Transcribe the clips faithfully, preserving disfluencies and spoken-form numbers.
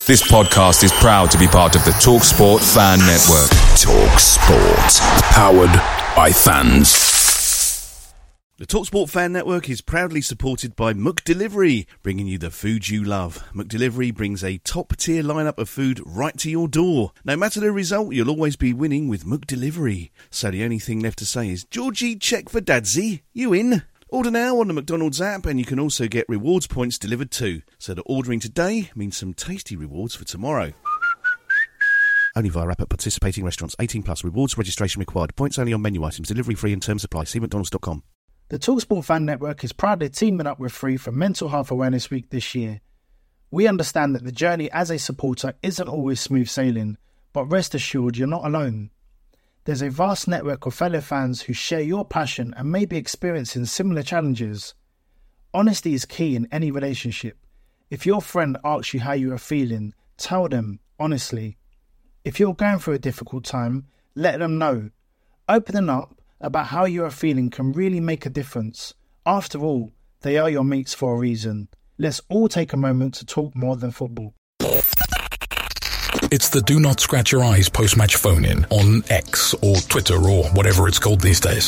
This podcast is proud to be part of the TalkSport Fan Network. TalkSport. Powered by fans. The TalkSport Fan Network is proudly supported by McDelivery, bringing you the food you love. McDelivery brings a top-tier lineup of food right to your door. No matter the result, you'll always be winning with McDelivery. So the only thing left to say is, Georgie, check for Dadsy. You in? Order now on the McDonald's app, and you can also get rewards points delivered too. So that ordering today means some tasty rewards for tomorrow. Only via app at participating restaurants. eighteen plus. Rewards registration required. Points only on menu items. Delivery free and terms apply. See mcdonalds dot com. The TalkSport Fan Network is proudly teaming up with Free for Mental Health Awareness Week this year. We understand that the journey as a supporter isn't always smooth sailing, but rest assured you're not alone. There's a vast network of fellow fans who share your passion and may be experiencing similar challenges. Honesty is key in any relationship. If your friend asks you how you are feeling, tell them honestly. If you're going through a difficult time, let them know. Opening up about how you are feeling can really make a difference. After all, they are your mates for a reason. Let's all take a moment to talk more than football. It's the Do Not Scratch Your Eyes post-match phone-in on X or Twitter or whatever it's called these days.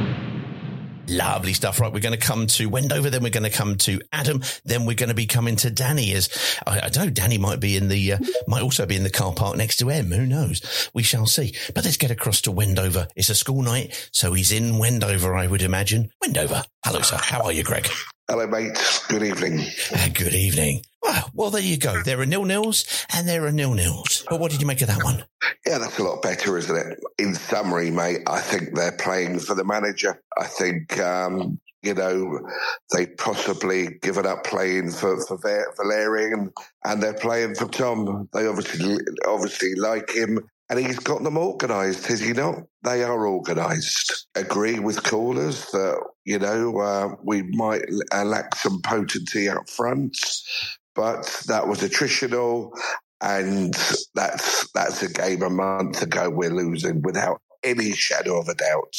Lovely stuff. Right, we're going to come to Wendover, then we're going to come to Adam, then we're going to be coming to Danny. As I, I don't know, Danny might be in the, uh, might also be in the car park next to him. Who knows? We shall see. But let's get across to Wendover. It's a school night, so he's in Wendover, I would imagine. Wendover. Hello, sir. How are you, Greg? Hello, mate. Good evening. Uh, good evening. Well, well, there you go. There are nil-nils and there are nil-nils. But what did you make of that one? Yeah, that's a lot better, isn't it? In summary, mate, I think they're playing for the manager. I think, um, you know, they possibly given up playing for, for Valerian and they're playing for Tom. They obviously, obviously like him. And he's got them organised, has he not? They are organised. Agree with callers that, you know, uh, we might lack some potency up front, but that was attritional, and that's that's a game a month ago we're losing without any shadow of a doubt.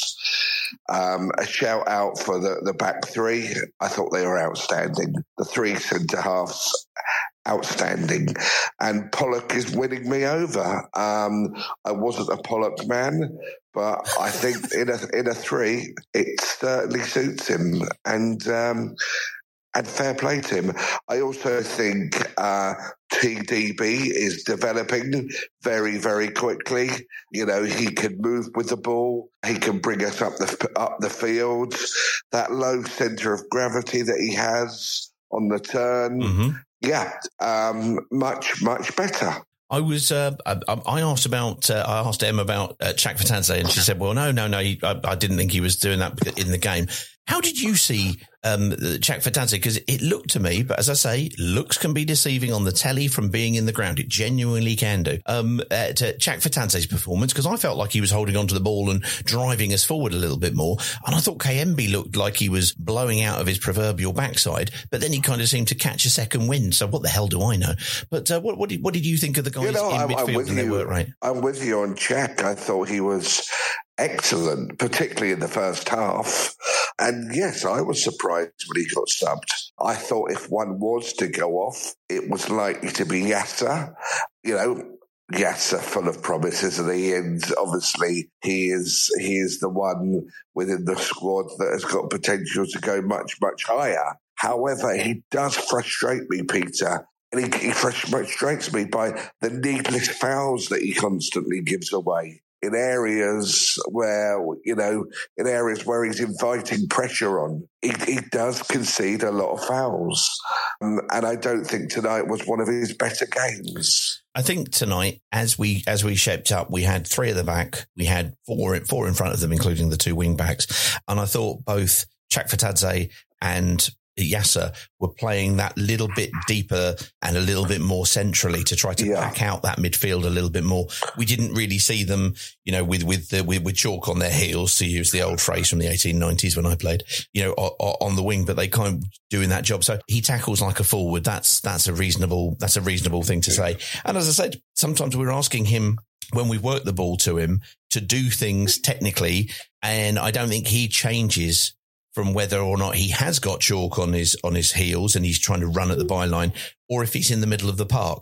Um, a shout out for the, the back three. I thought they were outstanding. The three centre halves, outstanding. And Pollock is winning me over. Um, I wasn't a Pollock man, but I think in a in a three, it certainly suits him. And um, and fair play to him. I also think uh, T D B is developing very, very quickly. You know, he can move with the ball. He can bring us up the up the field. That low centre of gravity that he has on the turn. Mm-hmm. Yeah, um, much, much better. I was, uh, I, I asked about, uh, I asked Em about uh, Chak Fatadze, and she said, well, no, no, no, he, I, I didn't think he was doing that in the game. How did you see um, Chak Fatadze? Because it looked to me, but as I say, looks can be deceiving on the telly from being in the ground. It genuinely can do. Um, uh, to Chak Fatadze's performance, because I felt like he was holding onto the ball and driving us forward a little bit more. And I thought K M B looked like he was blowing out of his proverbial backside, but then he kind of seemed to catch a second wind. So what the hell do I know? But uh, what, what, did, what did you think of the guys you know, in I'm, midfield I'm and their you. work rate? I'm with you on Chak. I thought he was excellent, particularly in the first half. And yes, I was surprised when he got subbed. I thought if one was to go off, it was likely to be Yasser. You know, Yasser full of promises, and he and obviously he is he is the one within the squad that has got potential to go much, much higher. However, he does frustrate me, Peter. And he, he frustrates me by the needless fouls that he constantly gives away in areas where, you know, in areas where he's inviting pressure on. He, he does concede a lot of fouls. Um, and I don't think tonight was one of his better games. I think tonight, as we as we shaped up, we had three at the back. We had four, four in front of them, including the two wing backs. And I thought both Chak Fatadze and Yasser were playing that little bit deeper and a little bit more centrally to try to yeah. pack out that midfield a little bit more. We didn't really see them, you know, with with, the, with with chalk on their heels, to use the old phrase from the eighteen nineties when I played, you know, on the wing, but they kind of doing that job. So he tackles like a forward. That's that's a reasonable that's a reasonable thing to say. And as I said, sometimes we're asking him, when we work the ball to him, to do things technically, and I don't think he changes from whether or not he has got chalk on his on his heels and he's trying to run at the byline, or if he's in the middle of the park.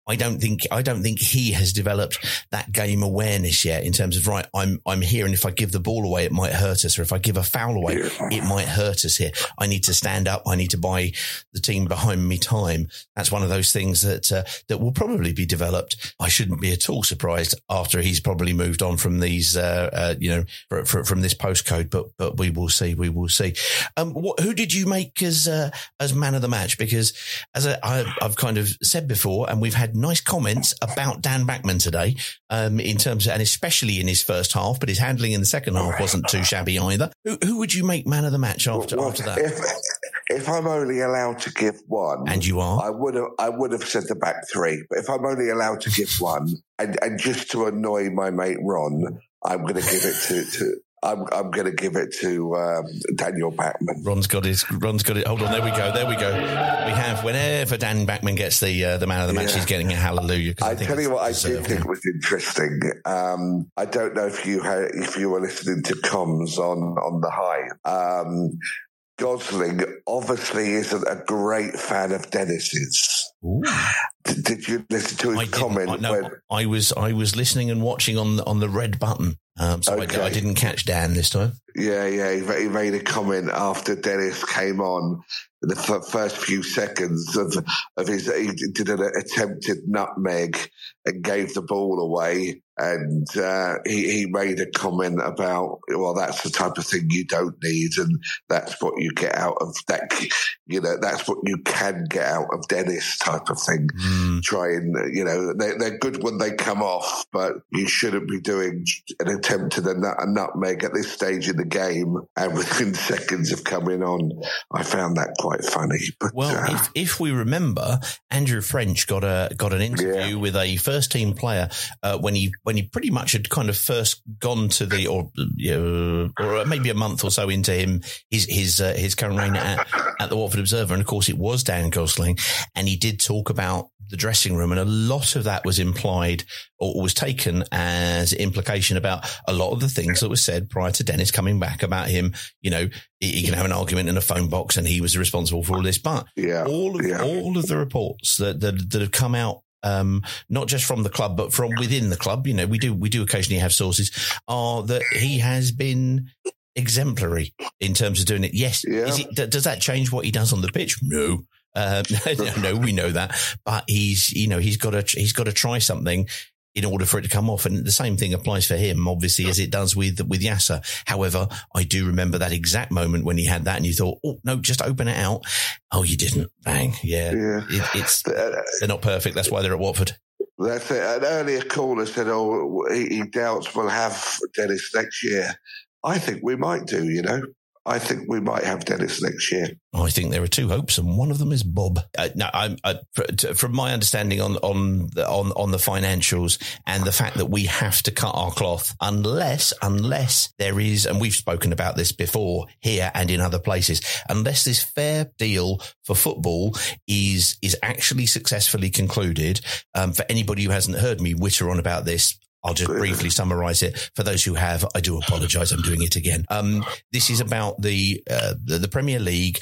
I don't think I don't think he has developed that game awareness yet in terms of, right, I'm I'm here, and if I give the ball away, it might hurt us, or if I give a foul away, it might hurt us here. I need to stand up. I need to buy the team behind me time. That's one of those things that uh, that will probably be developed. I shouldn't be at all surprised after he's probably moved on from these, uh, uh, you know, for, for, from this postcode. But but we will see. We will see. Um, what, who did you make as uh, as man of the match? Because as I, I, I've kind of said before, and we've had nice comments about Dan Bachmann today, um, in terms of, and especially in his first half, but his handling in the second half wasn't too shabby either. Who, who would you make man of the match after well, after that? If, if I'm only allowed to give one, and you are, I would have I would have said the back three. But if I'm only allowed to give one, and, and just to annoy my mate Ron, I'm going to give it to. to I'm, I'm going to give it to um, Daniel Bachmann. Ron's got his. Ron's got it. Hold on, there we go. There we go. We have, whenever Dan Bachmann gets the uh, the man of the match, yeah. he's getting a hallelujah. I, I think tell you what, I did think him. was interesting. Um, I don't know if you had, if you were listening to comms on on the high. Um, Gosling obviously isn't a great fan of Dennis's. Did, did you listen to his I comment? I, no, when, I was I was listening and watching on the, on the red button, um, so okay. I, I didn't catch Dan this time. Yeah, yeah, he, he made a comment after Dennis came on. The f- first few seconds of of his, he did an attempted nutmeg and gave the ball away. And uh, he, he made a comment about, well, that's the type of thing you don't need, and that's what you get out of that. You know, that's what you can get out of Dennis, type of thing. Mm. Try and, you know, they, they're good when they come off, but you shouldn't be doing an attempt at a, nut, a nutmeg at this stage in the game. And within seconds of coming on, I found that quite funny. But, well, uh, if, if we remember, Andrew French got a got an interview yeah. with a first team player uh, when he when he pretty much had kind of first gone to the, or you know, or maybe a month or so into him his his uh, his current reign at, at the Watford Observer, and of course it was Dan Gosling, and he did talk about the dressing room, and a lot of that was implied or was taken as implication about a lot of the things that were said prior to Dennis coming back about him. You know, he, he can have an argument in a phone box, and he was responsible for all this. But yeah, all of yeah. all of the reports that that, that have come out, um, not just from the club but from within the club, you know, we do we do occasionally have sources, are that he has been exemplary in terms of doing it. Yes, yeah. Is it, does that change what he does on the pitch? No. Uh, no, no, we know that, but he's, you know, he's got to, he's got to try something in order for it to come off. And the same thing applies for him, obviously, as it does with, with Yasser. However, I do remember that exact moment when he had that and you thought, oh, no, just open it out. Oh, you didn't. Bang. Yeah. yeah. It, it's, they're not perfect. That's why they're at Watford. That's it. An earlier caller said, oh, he, he doubts we'll have Dennis next year. I think we might do, you know. I think we might have Dennis next year. I think there are two hopes, and one of them is Bob. Uh, no, I, I, from my understanding on on the, on on the financials and the fact that we have to cut our cloth, unless unless there is, and we've spoken about this before here and in other places, unless this fair deal for football is is actually successfully concluded. Um, for anybody who hasn't heard me witter on about this, I'll just briefly summarize it. For those who have, I do apologize. I'm doing it again. Um, this is about the, uh, the, the Premier League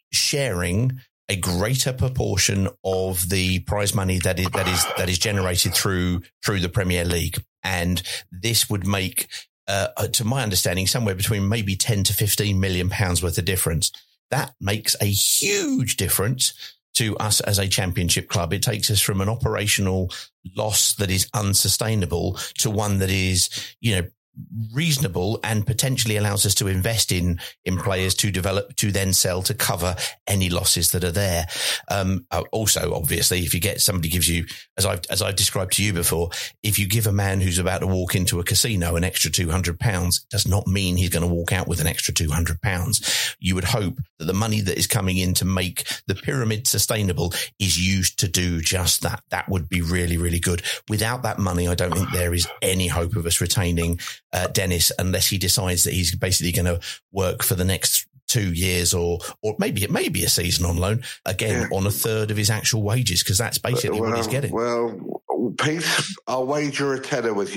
sharing a greater proportion of the prize money that is, that is, that is generated through, through the Premier League. And this would make, uh, to my understanding, somewhere between maybe ten to fifteen million pounds worth of difference. That makes a huge difference to us as a championship club. It takes us from an operational loss that is unsustainable to one that is, you know, reasonable and potentially allows us to invest in, in players to develop, to then sell, to cover any losses that are there. Um, also, obviously, if you get somebody gives you, as I've, as I've described to you before, if you give a man who's about to walk into a casino an extra two hundred pounds, does not mean he's going to walk out with an extra two hundred pounds. You would hope that the money that is coming in to make the pyramid sustainable is used to do just that. That would be really, really good. Without that money, I don't think there is any hope of us retaining Uh, Dennis, unless he decides that he's basically going to work for the next two years or or maybe it may be a season on loan, again, yeah. on a third of his actual wages, because that's basically well, what he's getting. Well, Pete, I'll wager a tenner with you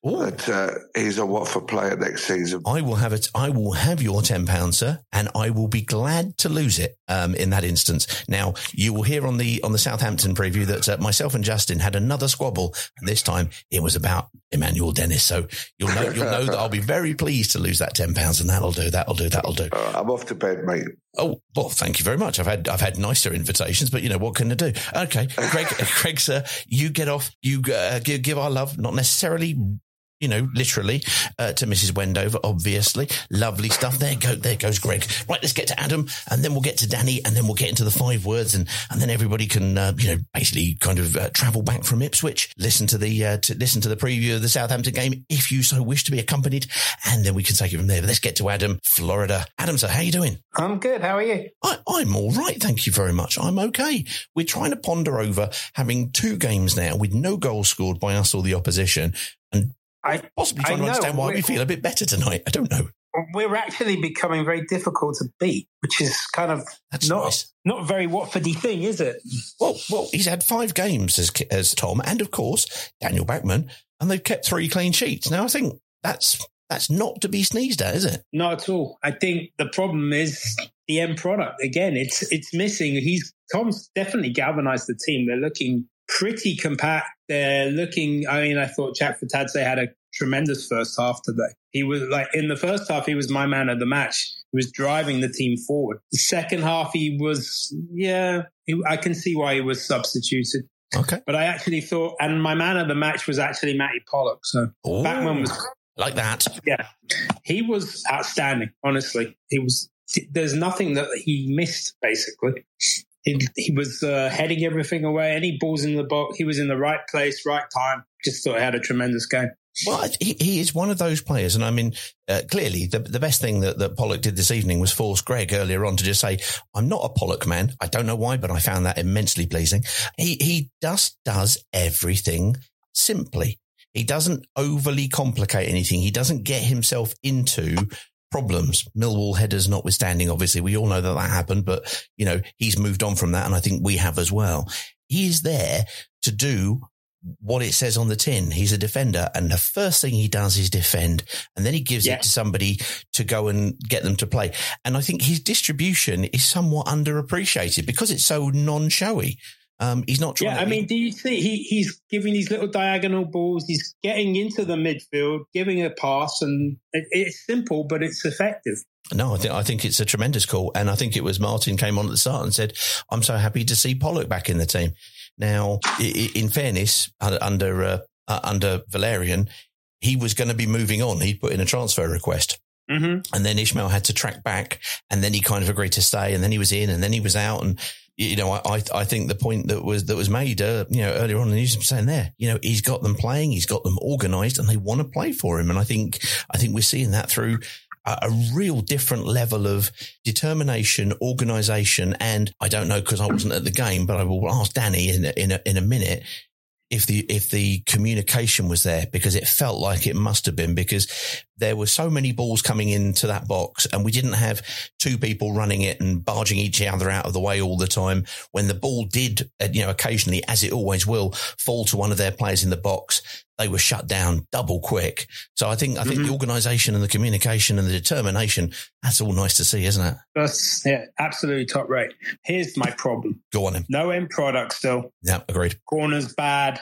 Ooh. that uh, he's a Watford player next season. I will have it. I will have your ten pounds, sir, and I will be glad to lose it um, in that instance. Now, you will hear on the on the Southampton preview that uh, myself and Justin had another squabble, and this time it was about Emmanuel Dennis. So you'll know you'll know that I'll be very pleased to lose that ten pounds, and that'll do. That'll do. That'll do. Uh, I'm off to bed, mate. Oh, well, thank you very much. I've had I've had nicer invitations, but you know what can I do? Okay, Greg, Greg, sir, you get off. You uh, give give our love, not necessarily. You know, literally, uh, to Missus Wendover, obviously. Lovely stuff. There go, there goes Greg. Right, let's get to Adam, and then we'll get to Danny, and then we'll get into the five words, and, and then everybody can, uh, you know, basically kind of uh, travel back from Ipswich, listen to the uh, to listen to the preview of the Southampton game, if you so wish to be accompanied, and then we can take it from there. But let's get to Adam, Florida. Adam, sir, how you doing? I'm good. How are you? I, I'm all right, thank you very much. I'm okay. We're trying to ponder over having two games now with no goals scored by us or the opposition, and I possibly trying I to understand why we feel a bit better tonight. I don't know. We're actually becoming very difficult to beat, which is kind of That's not nice. not a very Watfordy thing, is it? Well, well, he's had five games as as Tom, and of course Daniel Backman, and they've kept three clean sheets. Now, I think that's that's not to be sneezed at, is it? Not at all. I think the problem is the end product. Again, it's it's missing. He's Tom's definitely galvanized the team. They're looking pretty compact. They're looking, I mean, I thought Jack Fatadze had a tremendous first half today. He was like, in the first half, he was my man of the match. He was driving the team forward. The second half, he was, yeah, he, I can see why he was substituted. Okay. But I actually thought, and my man of the match was actually Matty Pollock. So Ooh, Backman was like that. Yeah. He was outstanding, honestly. He was, there's nothing that he missed, basically. He, he was uh, heading everything away. Any balls in the box, he was in the right place, right time. Just thought he had a tremendous game. Well, he, he is one of those players. And I mean, uh, clearly the, the best thing that, that Pollock did this evening was force Greg earlier on to just say, I'm not a Pollock man. I don't know why, but I found that immensely pleasing. He, he just does everything simply. He doesn't overly complicate anything. He doesn't get himself into problems. Millwall headers notwithstanding, obviously, we all know that that happened, but, you know, he's moved on from that, and I think we have as well. He is there to do what it says on the tin. He's a defender, and the first thing he does is defend, and then he gives yeah. it to somebody to go and get them to play. And I think his distribution is somewhat underappreciated because it's so non-showy. Um, he's not trying Yeah, to I mean, do you see he, he's giving these little diagonal balls, he's getting into the midfield, giving a pass, and it, it's simple, but it's effective. No, I think I think it's a tremendous call, and I think it was Martin came on at the start and said, "I'm so happy to see Pollock back in the team." Now, in fairness, under uh, under Valerian, he was going to be moving on. He put in a transfer request, mm-hmm. and then Ishmael had to track back, and then he kind of agreed to stay, and then he was in, and then he was out, and you know, I I think the point that was that was made, uh, you know, earlier on in the news, saying there, you know, he's got them playing, he's got them organised, and they want to play for him, and I think I think we're seeing that through a real different level of determination, organisation, and I don't know because I wasn't at the game, but I will ask Danny in a, in a, in a minute if the if the communication was there, because it felt like it must have been, because there were so many balls coming into that box and we didn't have two people running it and barging each other out of the way all the time. When the ball did, you know, occasionally, as it always will, fall to one of their players in the box, they were shut down double quick. So I think I think mm-hmm. the organisation and the communication and the determination, that's all nice to see, isn't it? That's yeah, absolutely top rate. Here's my problem. Go on then. No end product still. Yeah, agreed. Corners bad.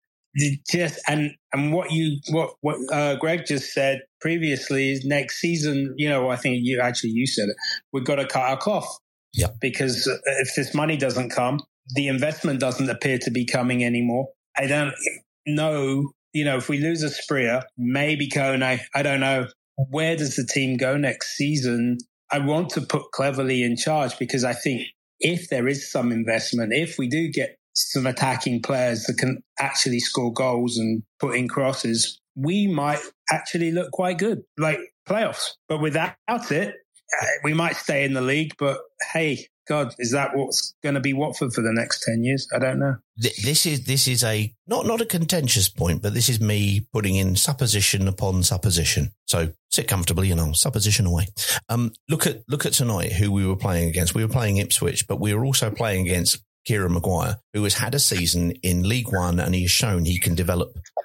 Just and and what you what what uh, Greg just said previously is next season. You know, I think you actually you said it. We've got to cut our cloth. Yeah. Because if this money doesn't come, the investment doesn't appear to be coming anymore. I don't know. You know, if we lose a Spria, maybe Kone, I don't know. Where does the team go next season? I want to put Cleverley in charge because I think if there is some investment, if we do get some attacking players that can actually score goals and put in crosses, we might actually look quite good, like playoffs. But without it, we might stay in the league. But hey, God, is that what's going to be Watford for the next ten years? I don't know. This is this is a not not a contentious point, but this is me putting in supposition upon supposition. So sit comfortably, you know, supposition away. Um, look at look at tonight who we were playing against. We were playing Ipswich, but we were also playing against Kieran Maguire, who has had a season in League One and he has shown he can develop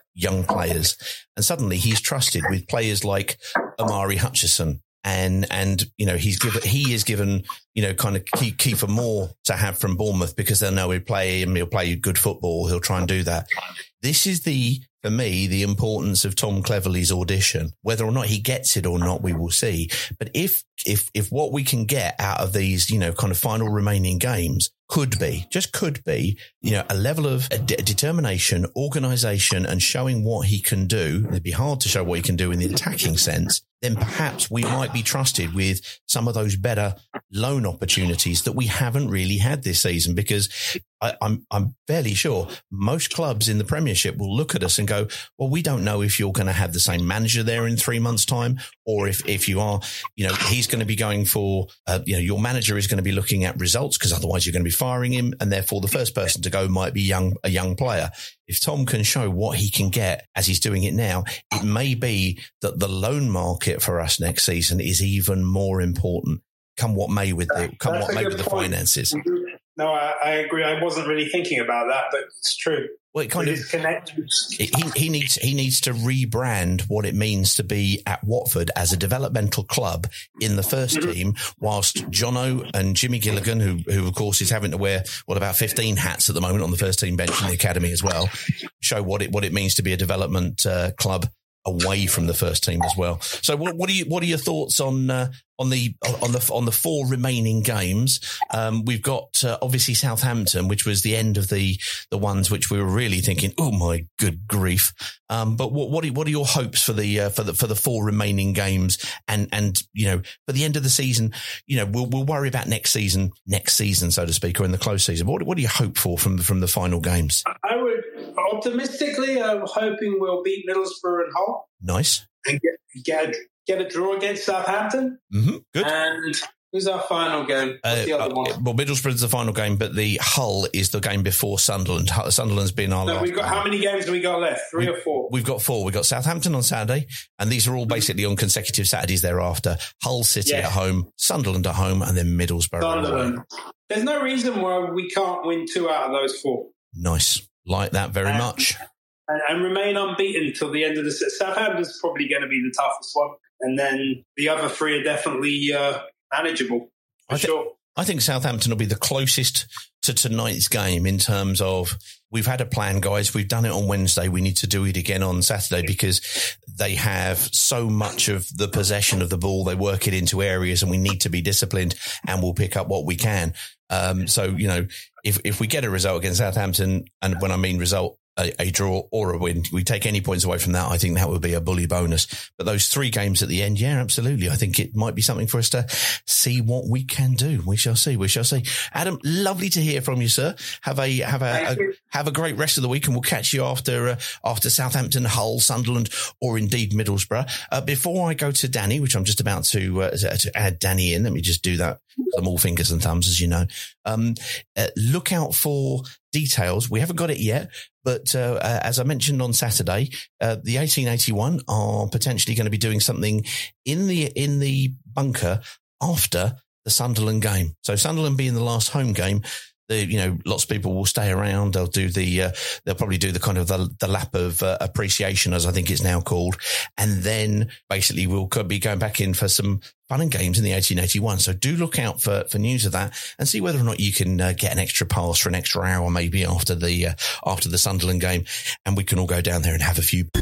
young players. And suddenly he's trusted with players like Amari Hutchison. And, and, you know, he's given, he is given, you know, kind of key, Kiefer Moore to have from Bournemouth because they'll know he'll play him, he'll play good football, he'll try and do that. This is the, for me, the importance of Tom Cleverley's audition. Whether or not he gets it or not, we will see. But if, if, if what we can get out of these, you know, kind of final remaining games could be, just could be, you know, a level of de- determination, organisation and showing what he can do. It'd be hard to show what he can do in the attacking sense. Then perhaps we might be trusted with some of those better loan opportunities that we haven't really had this season, because I, I'm, I'm fairly sure most clubs in the Premiership will look at us and go, well, we don't know if you're going to have the same manager there in three months' time, or if, if you are, you know, he's going to be going for, uh, you know, your manager is going to be looking at results because otherwise you're going to be firing him. And therefore the first person to go might be young, a young player. If Tom can show what he can get as he's doing it now, it may be that the loan market for us next season is even more important. Come what may with the, come That's what may with the point. finances. No, I, I agree. I wasn't really thinking about that, but it's true. Well, it kind With of his connections. he he needs he needs to rebrand what it means to be at Watford as a developmental club in the first mm-hmm. team, whilst Jono and Jimmy Gilligan, who who of course is having to wear what about fifteen hats at the moment on the first team bench in the academy as well, show what it what it means to be a development uh, club away from the first team as well. So what, what are you what are your thoughts on uh, on the on the on the four remaining games? Um, we've got uh, obviously Southampton, which was the end of the the ones which we were really thinking, oh my good grief. Um, but what what are, what are your hopes for the uh, for the for the four remaining games, and and you know for the end of the season? You know we'll we'll worry about next season next season so to speak, or in the close season. What what do you hope for from from the final games? I would optimistically, I'm hoping we'll beat Middlesbrough and Hull. Nice. And get get, get a draw against Southampton. Mm-hmm. Good. And who's our final game? What's the uh, other one? Well, Middlesbrough's the final game, but the Hull is the game before Sunderland. Sunderland's been our no, last we've got, how many games have we got left? Three we, or four? We've got four. We've got Southampton on Saturday, and these are all basically on consecutive Saturdays thereafter. Hull City yes. at home, Sunderland at home, and then Middlesbrough. Sunderland. There's no reason why we can't win two out of those four. Nice. Like that very and, much. And, and remain unbeaten until the end of the season. Southampton's probably going to be the toughest one. And then the other three are definitely uh, manageable, for I th- sure. I think Southampton will be the closest to tonight's game in terms of we've had a plan, guys. We've done it on Wednesday. We need to do it again on Saturday because they have so much of the possession of the ball. They work it into areas and we need to be disciplined and we'll pick up what we can. Um, so, you know, if, if we get a result against Southampton, and when I mean result, A, a draw or a win, we take any points away from that, I think that would be a bully bonus. But those three games at the end, yeah, absolutely. I think it might be something for us to see what we can do. We shall see. We shall see. Adam, lovely to hear from you, sir. Have a have a, a have a great rest of the week, and we'll catch you after uh, after Southampton, Hull, Sunderland, or indeed Middlesbrough. Uh, before I go to Danny, which I'm just about to uh, to add Danny in, let me just do that. I'm all fingers and thumbs, as you know. Um, uh, look out for details. We haven't got it yet, but uh, uh, as I mentioned on Saturday, uh, the eighteen eighty-one are potentially going to be doing something in the in the bunker after the Sunderland game. So Sunderland being the last home game, the, you know, lots of people will stay around. They'll do the, uh, they'll probably do the kind of the, the lap of uh, appreciation, as I think it's now called. And then basically we'll be going back in for some fun and games in the eighteen eighty-one. So do look out for, for news of that and see whether or not you can uh, get an extra pass for an extra hour, maybe after the, uh, after the Sunderland game. And we can all go down there and have a few.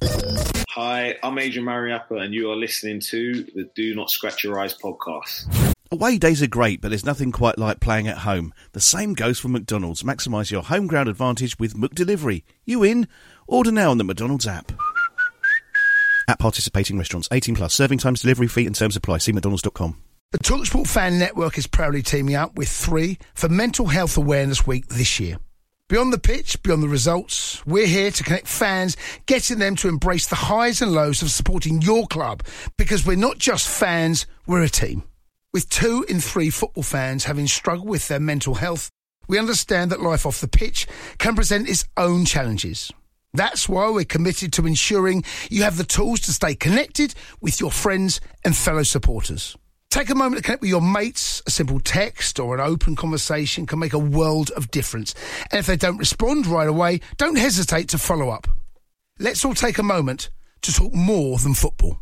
Hi, I'm Adrian Mariappa and you are listening to the Do Not Scratch Your Eyes podcast. Away days are great, but there's nothing quite like playing at home. The same goes for McDonald's. Maximise your home ground advantage with McDelivery. You in? Order now on the McDonald's app. At participating restaurants, eighteen plus, serving times, delivery fee and terms apply. See mcdonalds dot com. The TalkSport Fan Network is proudly teaming up with three for Mental Health Awareness Week this year. Beyond the pitch, beyond the results, we're here to connect fans, getting them to embrace the highs and lows of supporting your club, because we're not just fans, we're a team. With two in three football fans having struggled with their mental health, we understand that life off the pitch can present its own challenges. That's why we're committed to ensuring you have the tools to stay connected with your friends and fellow supporters. Take a moment to connect with your mates. A simple text or an open conversation can make a world of difference. And if they don't respond right away, don't hesitate to follow up. let's all take a moment to talk more than football.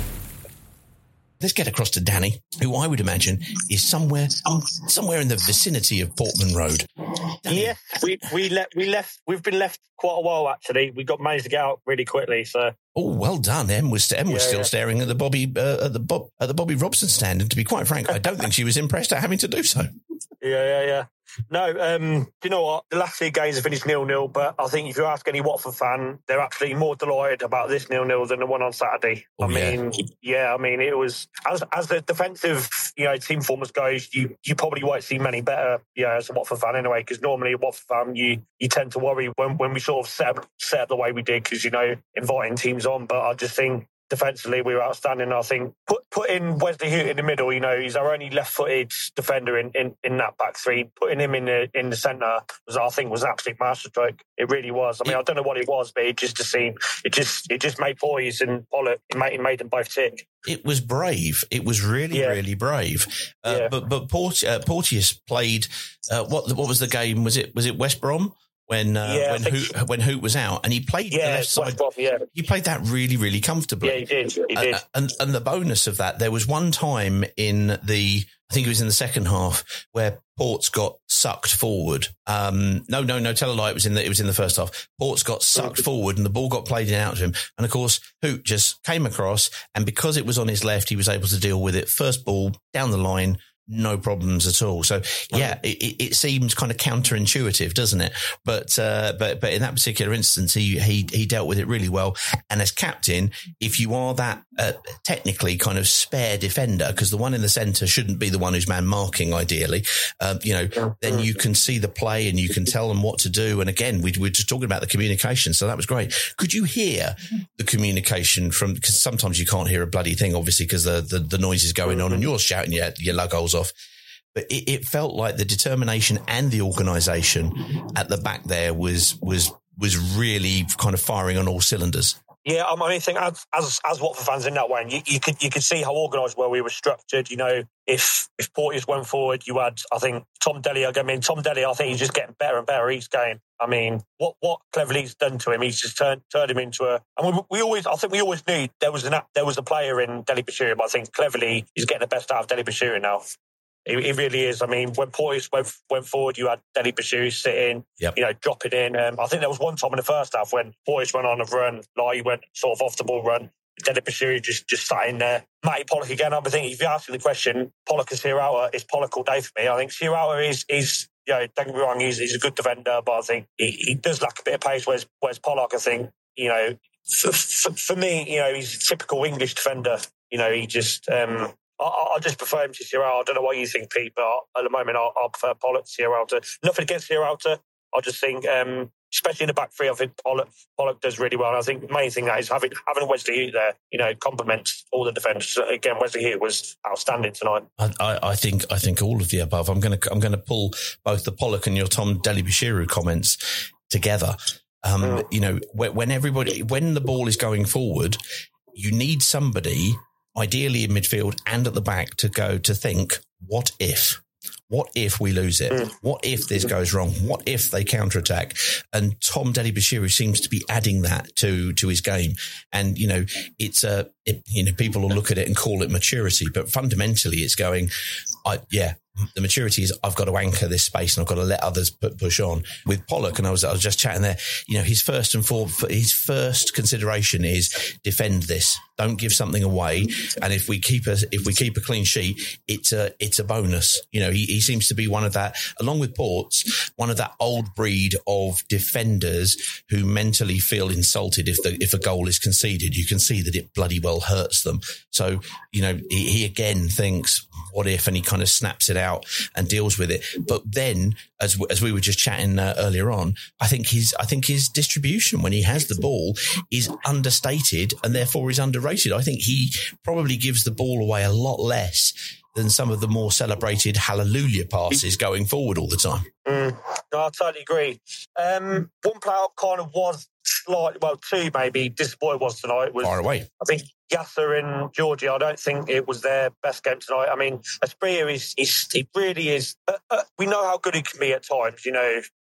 Let's get across to Danny, who I would imagine is somewhere somewhere in the vicinity of Portman Road. Danny. Yes, we we left we left we've been left quite a while actually. We got managed to get out really quickly. So oh, well done. Em was Em was yeah, still yeah. staring at the Bobby uh, at the Bob at the Bobby Robson stand, and to be quite frank, I don't think she was impressed at having to do so. Yeah, yeah, yeah. No, um, do you know what? The last three games have finished nil-nil, but I think if you ask any Watford fan, they're actually more delighted about this nil-nil than the one on Saturday. Oh, I mean, yeah. yeah, I mean, it was, as as the defensive, you know, team performance goes, you you probably won't see many better, you know, as a Watford fan anyway, because normally a Watford fan, you you tend to worry when, when we sort of set up, set up the way we did, because, you know, inviting teams on, but I just think, defensively, we were outstanding. I think put putting Wesley Hoot in the middle, you know, he's our only left-footed defender in, in, in that back three. Putting him in the in the centre was, I think, was an absolute masterstroke. It really was. I mean, I don't know what it was, but it just seemed it just it just made Boys and Pollock, it made, it made them both tick. It was brave. It was really, yeah. really brave. Uh, yeah. But but Port, uh, Porteous played. Uh, what what was the game? Was it was it West Brom? When uh, yeah, when Hoot, when Hoot was out, and he played yeah, the left side. Brom, yeah. He played that really, really comfortably. Yeah, he did. He did. Uh, and and the bonus of that, there was one time in the, I think it was in the second half, where Ports got sucked forward. Um, no, no, no, tell a lie. It was in the it was in the first half. Ports got sucked forward, and the ball got played in out to him. And of course, Hoot just came across, and because it was on his left, he was able to deal with it. First ball down the line. No problems at all. So yeah, it, it seems kind of counterintuitive, doesn't it? But uh, but but in that particular instance, he he he dealt with it really well. And as captain, if you are that uh, technically kind of spare defender, because the one in the centre shouldn't be the one who's man marking, ideally, uh, you know, then you can see the play and you can tell them what to do. And again, we we're just talking about the communication, so that was great. Could you hear the communication from? Because sometimes you can't hear a bloody thing, obviously, because the, the the noise is going on and you're shouting your your lug holes off. But it, it felt like the determination and the organisation at the back there was was was really kind of firing on all cylinders. Yeah, I mean, I think as as, as Watford fans in that way, and you, you could you could see how organised well we were structured. You know, if if Porteous went forward, you had I think Tom Delly. I mean, Tom Delly, I think he's just getting better and better each game. I mean, what what Cleverley's done to him, he's just turned turned him into a. And we, we always, I think we always knew there was an there was a player in Dele Bashiru, but I think Cleverley is getting the best out of Dele Bashiru now. It, it really is. I mean, when Porteous went, went forward, you had Dele Bashiru sitting, yep. you know, dropping in. Um, I think there was one time in the first half when Porteous went on a run, like he went sort of off the ball run. Dele Bashiru just, just sat in there. Matty Pollock again. I think if you ask me the question, Pollock is Hirauta, is Pollock all day for me. I think Hirauta is, is you know, don't get me wrong, he's, he's a good defender, but I think he, he does lack a bit of pace. Whereas, whereas Pollock, I think, you know, for, for, for me, you know, he's a typical English defender. You know, he just... Um, I, I just prefer him to Hirauta. I don't know what you think, Pete, but at the moment I, I prefer Pollock to Hirauta. Nothing against Hirauta. I just think, um, especially in the back three, I think Pollock, Pollock does really well. And I think the main thing that is having having Wesley Hoot there, you know, complements all the defenders. Again, Wesley Hoot was outstanding tonight. I, I, I think I think all of the above. I'm going to I'm going to pull both the Pollock and your Tom Dele Bashiru comments together. Um, mm. You know, when, when everybody when the ball is going forward, you need somebody, ideally in midfield and at the back, to go to think, what if? What if we lose it? Mm. What if this goes wrong? What if they counterattack? And Tom Dele Bashiru seems to be adding that to to his game. And, you know, it's a, it, you know, people will look at it and call it maturity, but fundamentally it's going, I, yeah, the maturity is I've got to anchor this space and I've got to let others put, push on. With Pollock, and I was I was just chatting there, you know, his first and for, his first consideration is defend this. Don't give something away. And if we keep a if we keep a clean sheet, it's a it's a bonus. You know, he, he seems to be one of that, along with Ports, one of that old breed of defenders who mentally feel insulted if the if a goal is conceded. You can see that it bloody well hurts them. So, you know, he, he again thinks, what if? And he kind of snaps it out and deals with it. But then, as as we were just chatting uh, earlier on, I think his I think his distribution when he has the ball is understated and therefore is underrated. I think he probably gives the ball away a lot less than some of the more celebrated hallelujah passes going forward all the time. Mm, no, I totally agree. Um, one player kind of was slightly, well, two maybe, disappointed was tonight. Was, Far away. I think Yasser and Georgie, I don't think it was their best game tonight. I mean, Asprilla is, is he really is, uh, uh, we know how good he can be at times, you know.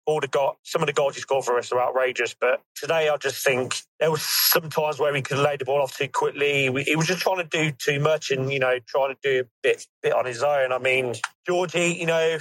all the got some of the goals he scored for us are outrageous. But today, I just think there was some times where he could lay the ball off too quickly. He was just trying to do too much, and you know, trying to do a bit bit on his own. I mean, Georgie, you know,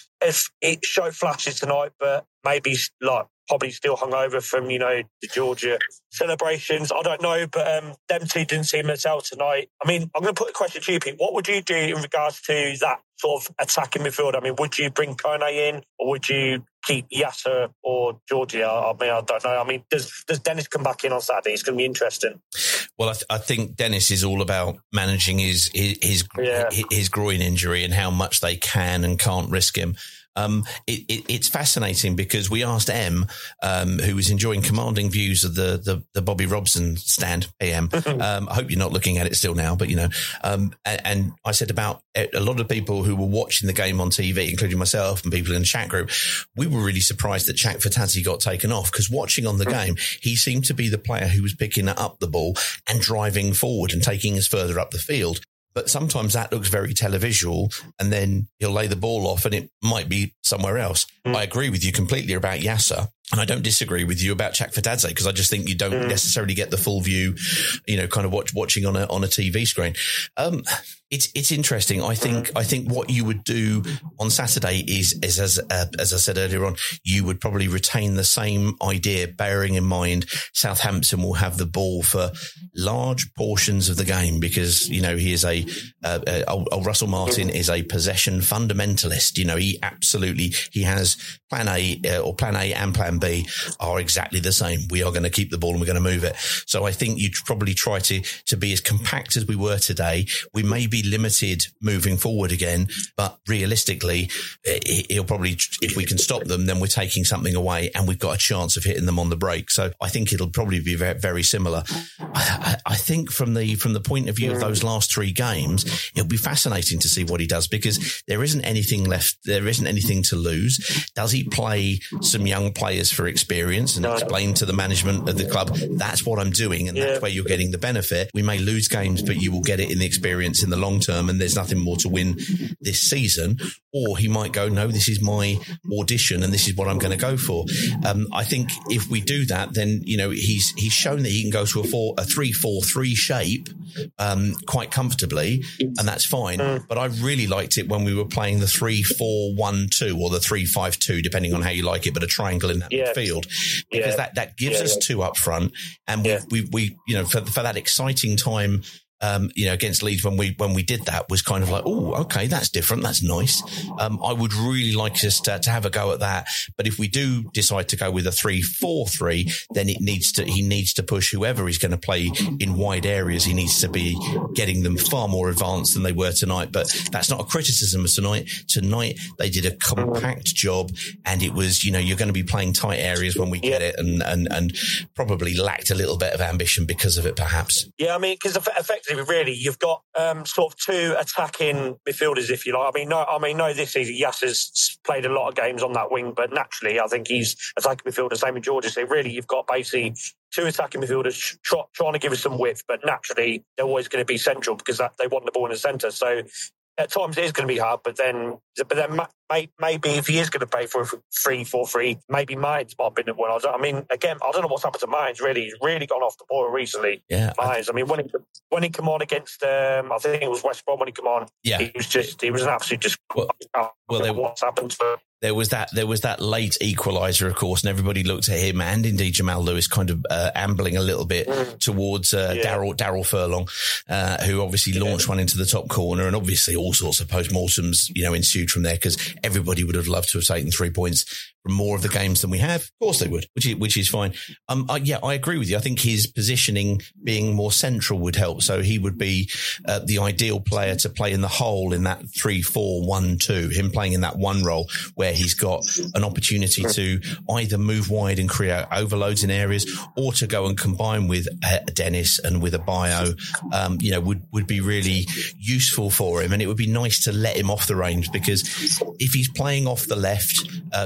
if it showed flashes tonight, but maybe like. Probably still hungover from, you know, the Georgia celebrations. I don't know, but um, them two didn't seem as out tonight. I mean, I'm going to put a question to you, Pete. What would you do in regards to that sort of attacking midfield? I mean, would you bring Kone in, or would you keep Yasser or Georgia? I mean, I don't know. I mean, does does Dennis come back in on Saturday? It's going to be interesting. Well, I, th- I think Dennis is all about managing his his his, yeah. his his groin injury and how much they can and can't risk him. Um, it, it, it's fascinating because we asked M, um, who was enjoying commanding views of the, the, the Bobby Robson stand, A M. um, I hope you're not looking at it still now, but you know, um, and, and I said about a lot of people who were watching the game on T V, including myself and people in the chat group, we were really surprised that Chak Fatadze got taken off because watching on the game, he seemed to be the player who was picking up the ball and driving forward and taking us further up the field. But sometimes that looks very televisual and then he'll lay the ball off and it might be somewhere else. Mm. I agree with you completely about Yasser. And I don't disagree with you about Chak Fatadze because I just think you don't mm. necessarily get the full view, you know, kind of watch, watching on a on a T V screen. Um, it's it's interesting. I think I think what you would do on Saturday is, is as uh, as I said earlier on, you would probably retain the same idea, bearing in mind Southampton will have the ball for large portions of the game because you know he is a uh, uh, old, old Russell Martin is a possession fundamentalist. You know he absolutely he has plan A uh, or plan A and plan B are exactly the same. We are going to keep the ball and we're going to move it. So I think you'd probably try to, to be as compact as we were today. We may be limited moving forward again, but realistically, he'll probably, if we can stop them, then we're taking something away and we've got a chance of hitting them on the break. So I think it'll probably be very, very similar. I, I think from the, from the point of view of those last three games, it'll be fascinating to see what he does because there isn't anything left. There isn't anything to lose. Does he play some young players for experience and explain to the management of the club, that's what I'm doing and yeah. that's where you're getting the benefit. We may lose games, but you will get it in the experience in the long term and there's nothing more to win this season. Or he might go, no, this is my audition and this is what I'm going to go for. Um, I think if we do that, then, you know, he's he's shown that he can go to a four, a three four three shape um, quite comfortably and that's fine. Mm. But I really liked it when we were playing the three four one two or the three five two, depending on how you like it, but a triangle in that yeah. field because yeah. that, that gives yeah, us yeah. two up front and we, yeah. we, we, you know, for, for that exciting time, um, you know, against Leeds when we, when we did that was kind of like, oh, okay, that's different. That's nice. Um, I would really like us to, to have a go at that. But if we do decide to go with a three four three, then it needs to, he needs to push whoever he's going to play in wide areas. He needs to be getting them far more advanced than they were tonight. But that's not a criticism of tonight. Tonight, they did a compact job and it was, you know, you're going to be playing tight areas when we get it and, and, and probably lacked a little bit of ambition because of it, perhaps. Yeah, I mean, because effectively, really, you've got um, sort of two attacking midfielders, if you like. I mean, no, I mean, no, this season, Yasser's played a lot of games on that wing, but naturally, I think he's attacking midfielder, same with Georgia. So really, you've got basically two attacking midfielders try, trying to give us some width, but naturally, they're always going to be central because that, they want the ball in the centre. So at times it is going to be hard, but then, but then may, maybe if he is going to play for a three four three, maybe Mines might have been at one. I mean, again, I don't know what's happened to Mines. Really, he's really gone off the ball recently. Yeah, Mines. I mean, when he when he came on against, um, I think it was West Brom when he came on. Yeah, he was just he was an absolute just. Well, well they, what's happened to him? There was that there was that late equaliser, of course, and everybody looked at him and indeed Jamal Lewis kind of uh, ambling a little bit mm. towards uh, yeah. Daryl Daryl Furlong, uh, who obviously yeah. launched one into the top corner, and obviously all sorts of post-mortems, you know, ensued from there because everybody would have loved to have taken three points from more of the games than we have. Of course they would, which is, which is fine. Um, I, yeah, I agree with you. I think his positioning being more central would help. So he would be uh, the ideal player to play in the hole in that three four one two. Him playing in that one role where he's got an opportunity to either move wide and create overloads in areas or to go and combine with uh, Dennis and with a bio, um, you know, would, would be really useful for him. And it would be nice to let him off the range because if he's playing off the left, uh, sorry, if he's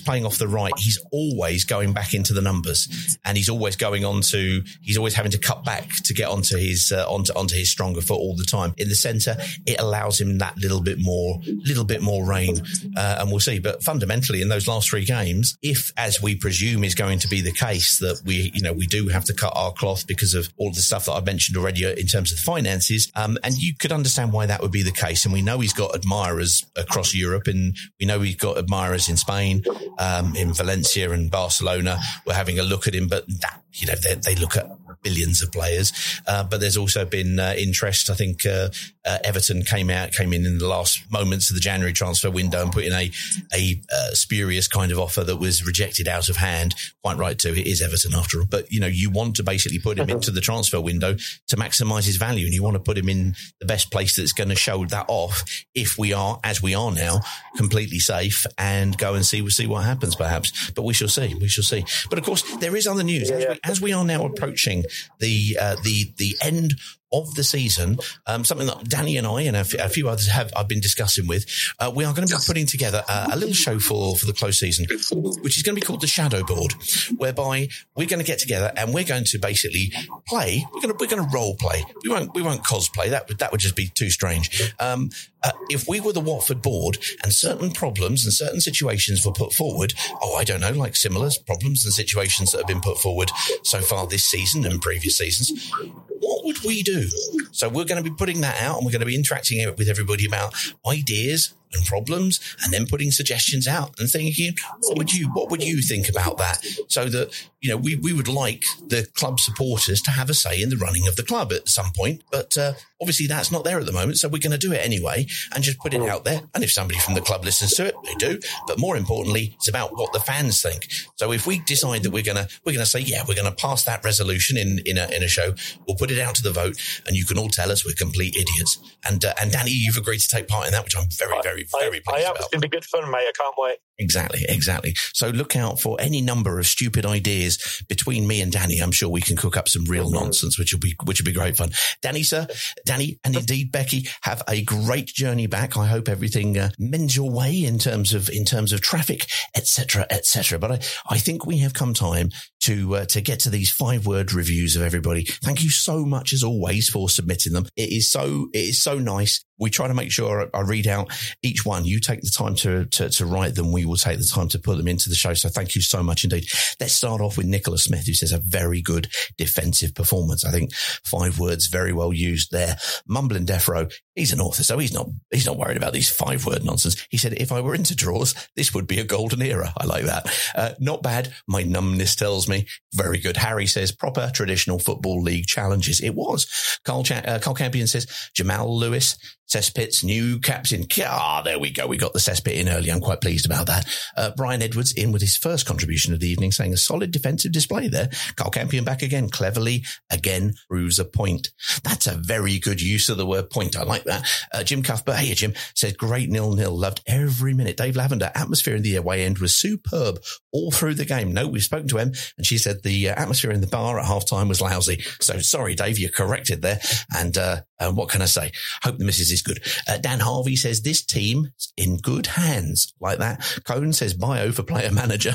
playing off the right, he's always going back into the numbers, and he's always going on to, he's always having to cut back to get onto his, uh, onto, onto his stronger foot all the time. In the centre, it allows him that little bit more, little bit more reign, uh, and we'll see. But fundamentally, in those last three games, if, as we presume is going to be the case, that we, you know, we do have to cut our cloth because of all the stuff that I've mentioned already in terms of the finances, um, and you could understand why that would be the case. And we know he's got admirers across Europe, and we know he's got admirers in Spain, um, in Valencia and Barcelona. We're having a look at him, but that, you know, they, they look at billions of players. Uh, but there's also been uh, interest. I think uh, uh, Everton came out, came in in the last moments of the January transfer window and put in a, a uh, spurious kind of offer that was rejected out of hand. Quite right too. It is Everton after all. But, you know, you want to basically put him into the transfer window to maximise his value, and you want to put him in the best place that's going to show that off if we are, as we are now, completely safe, and go and see, we'll see what happens perhaps. But we shall see. We shall see. But of course, there is other news. Yeah, as, yeah. we, as we are now approaching the uh, the the end of the season, um, something that Danny and I and a, f- a few others have I've been discussing with, uh, we are going to be putting together a, a little show for, for the close season, which is going to be called the Shadow Board, whereby we're going to get together and we're going to basically play. We're going to we're going to role play. We won't we won't cosplay. That would that would just be too strange. Um, uh, if we were the Watford board and certain problems and certain situations were put forward, oh I don't know, like similar problems and situations that have been put forward so far this season and previous seasons, what would we do? So we're going to be putting that out, and we're going to be interacting with everybody about ideas and problems, and then putting suggestions out and thinking, what would you, what would you think about that? So that, you know, we, we would like the club supporters to have a say in the running of the club at some point. But, uh, obviously that's not there at the moment. So we're going to do it anyway and just put it out there. And if somebody from the club listens to it, they do. But more importantly, it's about what the fans think. So if we decide that we're going to, we're going to say, yeah, we're going to pass that resolution in, in a, in a show, we'll put it out to the vote, and you can all tell us we're complete idiots. And, uh, and Danny, you've agreed to take part in that, which I'm very, very, very pleased I am. about. It's going to be good fun, mate. I can't wait. Exactly, exactly. So look out for any number of stupid ideas between me and Danny. I'm sure we can cook up some real nonsense, which will be which will be great fun. Danny, sir, Danny, and indeed Becky, have a great journey back. I hope everything uh, mends your way in terms of in terms of traffic, et cetera, et cetera. But I, I think we have come time to uh, to get to these five word reviews of everybody. Thank you so much as always for submitting them. It is so it is so nice. We try to make sure I read out each one. You take the time to, to, to write them. We will take the time to put them into the show. So thank you so much indeed. Let's start off with Nicholas Smith, who says a very good defensive performance. I think five words very well used there. Mumbling Defro, he's an author, so he's not, he's not worried about these five word nonsense. He said, if I were into draws, this would be a golden era. I like that. Uh, not bad. My numbness tells me. Very good. Harry says proper traditional football league challenges. It was. Carl, Ch- uh, Carl Campion says Jamal Lewis, Cesspit's new captain. Ah, there we go. We got the Cesspit in early. I'm quite pleased about that. Uh, Brian Edwards in with his first contribution of the evening, saying a solid defensive display there. Carl Campion back again. Cleverly, again, proves a point. That's a very good use of the word point. I like that. Uh, Jim Cuthbert, hey Jim, says great nil-nil. Loved every minute. Dave Lavender, atmosphere in the away end was superb all through the game. No, we've spoken to him, and she said the uh, atmosphere in the bar at half time was lousy. So sorry, Dave, you're corrected there. And uh, uh, what can I say? Hope the missus is good. Uh, Dan Harvey says this team in good hands. Like that. Cohen says bio for player manager.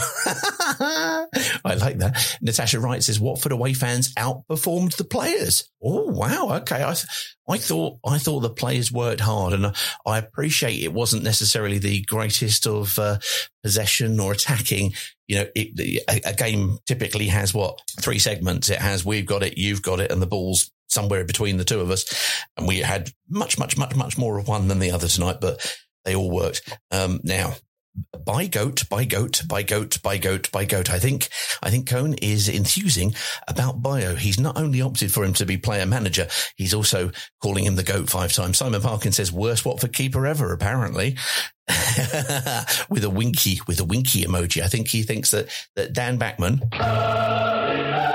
I like that. Natasha Wright says Watford away fans outperformed the players. Oh wow, okay. I th- I thought I thought the players worked hard, and I appreciate it wasn't necessarily the greatest of uh, possession or attacking. You know, it, a, a game typically has what three segments. It has we've got it, you've got it, and the ball's somewhere between the two of us. And we had much, much, much, much more of one than the other tonight, but they all worked. Um, now, by goat, by goat, by goat, by goat, by goat. I think, I think Cohn is enthusing about Bio. He's not only opted for him to be player manager, he's also calling him the goat five times. Simon Parkin says worst Watford keeper ever, apparently. with a winky, with a winky emoji. I think he thinks that, that Dan Backman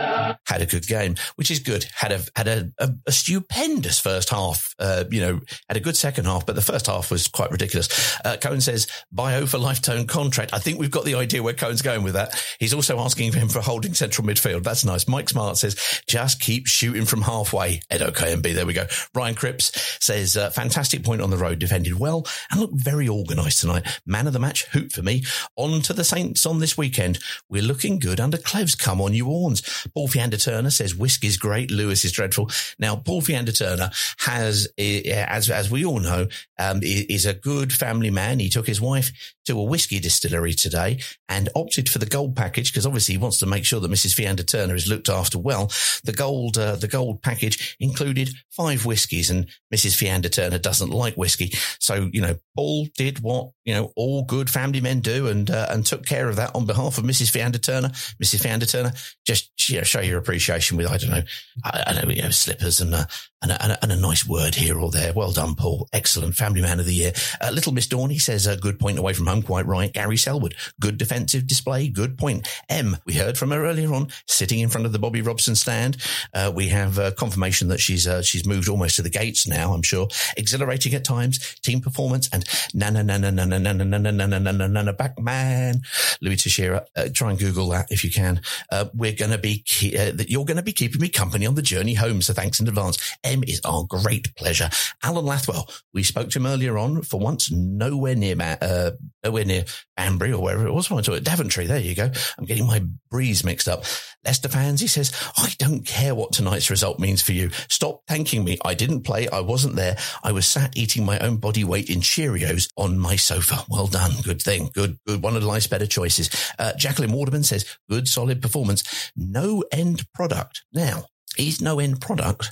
had a good game, which is good. Had a had a, a, a stupendous first half. Uh, you know, had a good second half, but the first half was quite ridiculous. Uh, Cohen says, bio for lifetime contract. I think we've got the idea where Cohen's going with that. He's also asking him for holding central midfield. That's nice. Mike Smart says, just keep shooting from halfway. Edo K M B, there we go. Ryan Cripps says, uh, fantastic point on the road, defended well and looked very organised tonight. Man of the match, hoot for me. On to the Saints on this weekend. We're looking good under Clev's come on, you Orns. Paul Fiander Turner says, whiskey's great, Lewis is dreadful. Now, Paul Fiander Turner has, as as we all know, um, is a good family man. He took his wife to a whiskey distillery today and opted for the gold package because obviously he wants to make sure that Missus Fiander Turner is looked after well. The gold, uh, the gold package included five whiskies, and Missus Fiander Turner doesn't like whiskey. So, you know, Paul did what, you know, all good family men do and, uh, and took care of that on behalf of Missus Fiander Turner. Missus Fiander Turner, just, you know, show your appreciation with, I don't know, I, I know, you know, slippers and, uh, and, a, and, a, and a nice word here or there. Well done, Paul. Excellent. Family man of the year. Uh, Little Miss Dawney says a good point away from home. Quite right. Gary Selwood, good defensive display. Good point. M, we heard from her earlier on, sitting in front of the Bobby Robson stand. Uh, we have uh, confirmation that she's, uh, she's moved almost to the gates now, I'm sure. Exhilarating at times, team performance and na na na na na na na na na na na na na na back man. Louis Teixeira, uh, try and Google that if you can. Uh, we're going to be, ke- uh, that you're going to be keeping me company on the journey home. So thanks in advance. M is our great pleasure. Alan Lathwell, we spoke to him earlier on. For once, nowhere near, uh, nowhere near Banbury or wherever it was. When I talked Daventry, there you go. I'm getting my breeze mixed up. Leicester fans, he says, I don't care what tonight's result means for you. Stop thanking me. I didn't play. I wasn't there. I was sat eating my own body weight in Cheerios on my sofa. Well done. Good thing. Good, good. One of life's better choices. Uh, Jacqueline Waterman says, good, solid performance. No end product. Now, is no end product.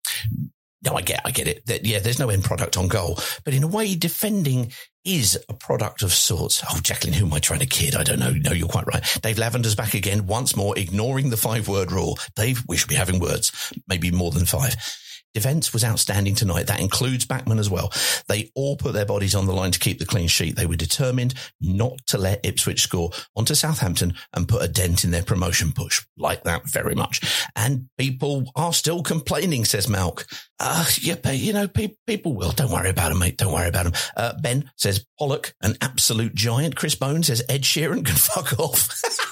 No, I get, I get it. That, yeah, there's no end product on goal, but in a way, defending is a product of sorts. Oh, Jacqueline, who am I trying to kid? I don't know. No, you're quite right. Dave Lavender's back again, once more, ignoring the five-word rule. Dave, we should be having words, maybe more than five. Defence was outstanding tonight. That includes Backman as well. They all put their bodies on the line to keep the clean sheet. They were determined not to let Ipswich score onto Southampton and put a dent in their promotion push. Like that very much. And people are still complaining, says Malk. Uh, yeah, you know, pe- people will. Don't worry about them, mate. Don't worry about them. Uh, Ben says Pollock, an absolute giant. Chris Bone says Ed Sheeran can fuck off.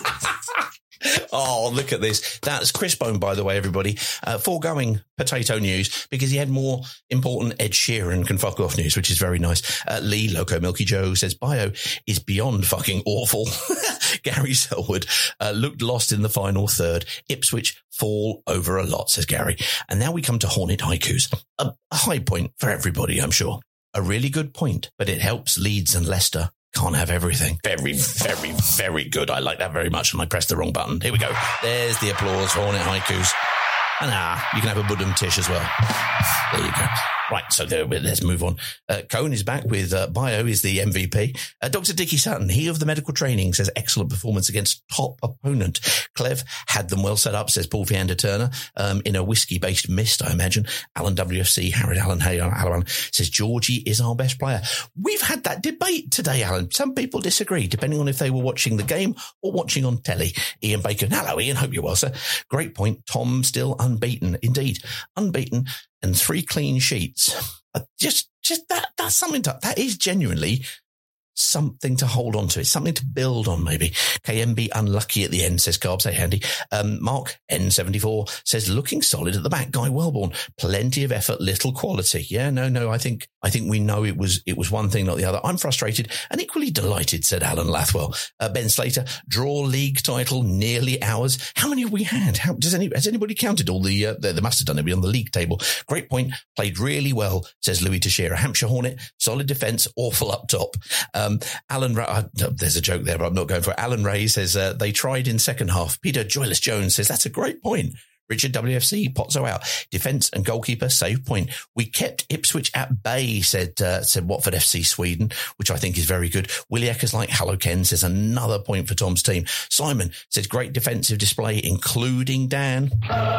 Oh, look at this. That's Chris Bone, by the way, everybody. Uh, foregoing potato news because he had more important Ed Sheeran can fuck off news, which is very nice. Uh, Lee, Loco Milky Joe says bio is beyond fucking awful. Gary Selwood uh, looked lost in the final third. Ipswich fall over a lot, says Gary. And now we come to Hornet Haikus. A, a high point for everybody, I'm sure. A really good point, but it helps Leeds and Leicester. Can't have everything. Very, very, very good. I like that very much. And I pressed the wrong button. Here we go. There's the applause for Hornet Haikus. And ah, you can have a Budum Tish as well. There you go. Right, so there, let's move on. Uh, Cohen is back with uh, bio is the M V P. Uh, Doctor Dickie Sutton, he of the medical training, says excellent performance against top opponent. Clev had them well set up, says Paul Fiander Turner, um, in a whiskey-based mist, I imagine. Alan W F C, Harold Allen, hey, Alan says Georgie is our best player. We've had that debate today, Alan. Some people disagree, depending on if they were watching the game or watching on telly. Ian Baker, hello, Ian, hope you're well, sir. Great point. Tom still unbeaten. Indeed, unbeaten. And three clean sheets. Just, just that, that's something to, that is genuinely something to hold on to. It's something to build on, maybe. K M B unlucky at the end, says Carbs. Hey, Handy. Um, Mark N seventy-four says looking solid at the back. Guy Wellborn, plenty of effort, little quality. Yeah, no, no. I think, I think we know it was, it was one thing, not the other. I'm frustrated and equally delighted, said Alan Lathwell. Uh, Ben Slater, draw league title, nearly ours. How many have we had? How does any, has anybody counted all the, uh, they, they must have done it on the league table. Great point. Played really well, says Louis Teixeira. Hampshire Hornet, solid defense, awful up top. Um, Alan, Ra- uh, there's a joke there, but I'm not going for it. Alan Ray says, uh, they tried in second half. Peter Joyless Jones says, that's a great point. Richard W F C, Potso out. Defence and goalkeeper, save point. We kept Ipswich at bay, said uh, said Watford F C Sweden, which I think is very good. Willie Eckers like Hello Ken says another point for Tom's team. Simon says great defensive display, including Dan.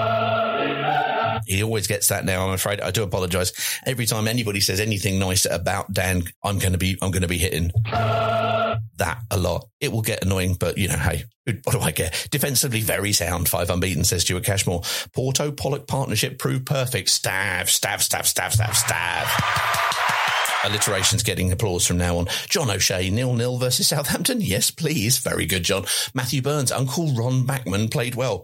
He always gets that now, I'm afraid. I do apologise. Every time anybody says anything nice about Dan, I'm going to be, I'm going to be hitting that a lot. It will get annoying, but, you know, hey, what do I get? Defensively, very sound. Five unbeaten, says Stuart Cashmore. Porto Pollock partnership proved perfect. Stav, stav, stav, stav, stav, stav. Alliterations getting applause from now on. John O'Shea, nil-nil versus Southampton. Yes, please. Very good, John. Matthew Burns, Uncle Ron Backman played well.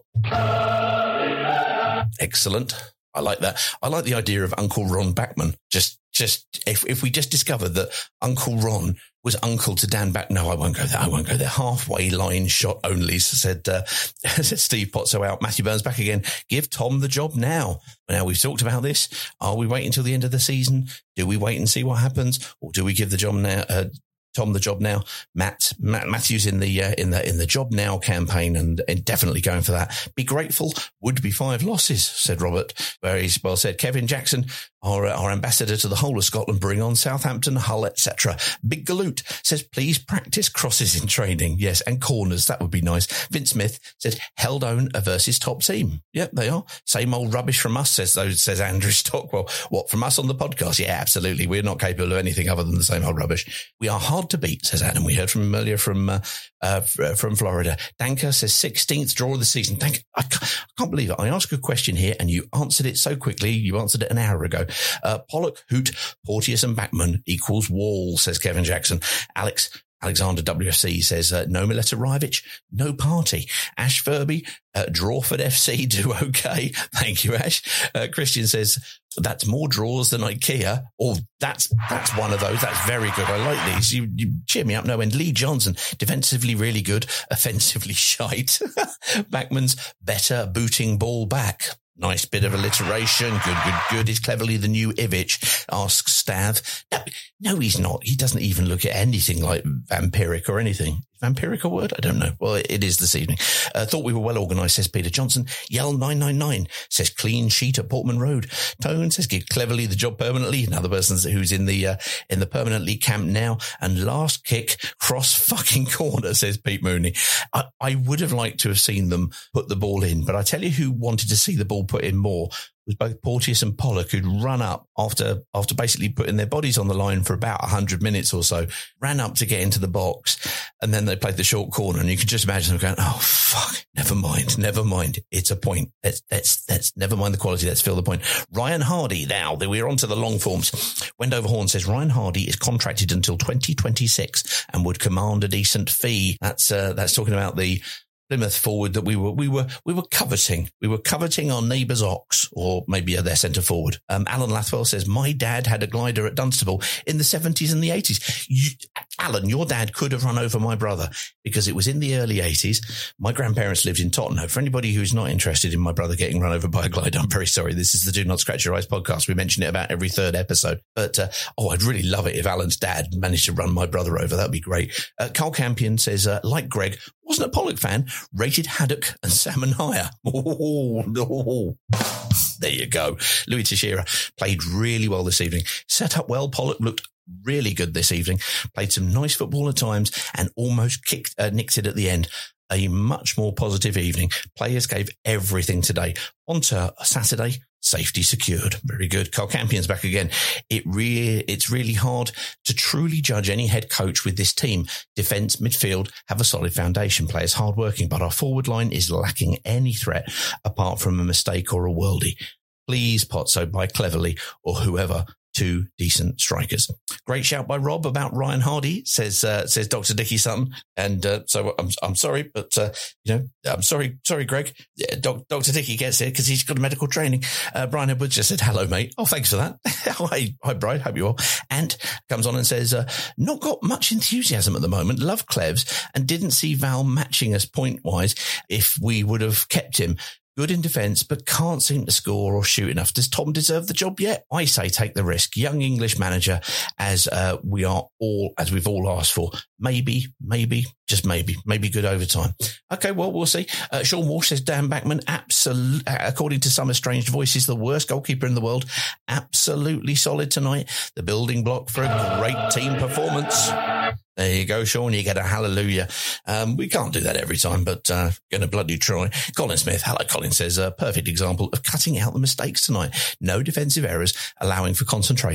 Excellent. I like that. I like the idea of Uncle Ron Backman. Just, just if if we just discovered that Uncle Ron was uncle to Dan Back. No, I won't go there. I won't go there. Halfway line shot only, said uh, said Steve Potso out. Matthew Burns back again. Give Tom the job now. Now, we've talked about this. Are we waiting until the end of the season? Do we wait and see what happens? Or do we give the job now? Uh, Tom the job now. Matt, Matt Matthews in the uh, in the in the job now campaign, and, and definitely going for that. Be grateful. Would be five losses, said Robert. Very well said. Kevin Jackson, our our ambassador to the whole of Scotland, bring on Southampton, Hull, et cetera. Big Galoot says, please practice crosses in training. Yes, and corners. That would be nice. Vince Smith said, Heldon versus top team. Yep, they are. Same old rubbish from us, says those says Andrew Stockwell. What, from us on the podcast? Yeah, absolutely. We're not capable of anything other than the same old rubbish. We are hard to beat, says Adam. We heard from him earlier from uh, uh, from Florida. Danker says sixteenth draw of the season. Danker, I can't, I can't believe it. I asked a question here and you answered it so quickly. You answered it an hour ago. Uh, Pollock, Hoot, Porteous and Backman equals Wall, says Kevin Jackson. Alex Alexander W F C says, uh, no Mileta Rivic, no party. Ash Furby, uh, Drawford F C do okay. Thank you, Ash. Uh, Christian says, that's more draws than IKEA. Or oh, that's that's one of those. That's very good. I like these. You, you cheer me up no end. Lee Johnson, defensively really good, offensively shite. Backman's better booting ball back. Nice bit of alliteration. Good, good, good. Is cleverly the new Ivic, asks Stav. No, no, he's not. He doesn't even look at anything like vampiric or anything. Vampiric a word? I don't know. Well, it is this evening. Uh, thought we were well organised, says Peter Johnson. Yell nine nine nine says clean sheet at Portman Road. Tone says give cleverly the job permanently. Another person who's in the uh, in the permanently camp now. And last kick, cross fucking corner, says Pete Mooney. I, I would have liked to have seen them put the ball in, but I tell you who wanted to see the ball put in more was both Porteous and Pollock, who'd run up after after basically putting their bodies on the line for about one hundred minutes or so, ran up to get into the box, and then they played the short corner, and you could just imagine them going, oh, fuck, never mind, never mind. It's a point. Let's, let's, let's never mind the quality. Let's fill the point. Ryan Hardy, now that we're on to the long forms. Wendover Horn says Ryan Hardy is contracted until twenty twenty-six and would command a decent fee. That's uh, that's talking about the Plymouth forward that we were, we were, we were coveting. We were coveting our neighbour's ox, or maybe their centre forward. Um, Alan Lathwell says, my dad had a glider at Dunstable in the seventies and the eighties. You, Alan, your dad could have run over my brother because it was in the early eighties. My grandparents lived in Tottenham. For anybody who's not interested in my brother getting run over by a glider, I'm very sorry. This is the Do Not Scratch Your Eyes podcast. We mention it about every third episode. But, uh, oh, I'd really love it if Alan's dad managed to run my brother over. That'd be great. Uh, Carl Campion says, uh, like Greg, wasn't a Pollock fan, rated Haddock and Salmon higher. Oh, oh. There you go. Louis Teixeira played really well this evening. Set up well. Pollock looked really good this evening. Played some nice football at times and almost kicked, uh, nicked it at the end. A much more positive evening. Players gave everything today. On to Saturday. Safety secured. Very good. Carl Campion's back again. It re- it's really hard to truly judge any head coach with this team. Defence, midfield have a solid foundation. Players hardworking, but our forward line is lacking any threat apart from a mistake or a worldie. Please, Potso, buy Cleverly or whoever. Two decent strikers. Great shout by Rob about Ryan Hardy, says uh, says Doctor Dickie Sutton. And uh, so I'm I'm sorry, but uh, you know I'm sorry, sorry, Greg. Yeah, Doc, Doctor Dickie gets it because he's got a medical training. Uh, Brian Edwards just said hello, mate. Oh, thanks for that. hi, hi, Brian. Hope you're well. And comes on and says, uh, not got much enthusiasm at the moment. Love Clevs and didn't see Val matching us point wise if we would have kept him. Good in defence, but can't seem to score or shoot enough. Does Tom deserve the job yet? I say take the risk. Young English manager, as uh, we are all, as we've all asked for. Maybe, maybe, just maybe, maybe good overtime. Okay, well, we'll see. Uh, Sean Walsh says Dan Backman, absolutely, according to some estranged voices, the worst goalkeeper in the world. Absolutely solid tonight. The building block for a great team performance. There you go, Sean. You get a hallelujah. Um, we can't do that every time, but uh, going to bloody try. Colin Smith, hello, Colin says, a perfect example of cutting out the mistakes tonight. No defensive errors, allowing for concentration.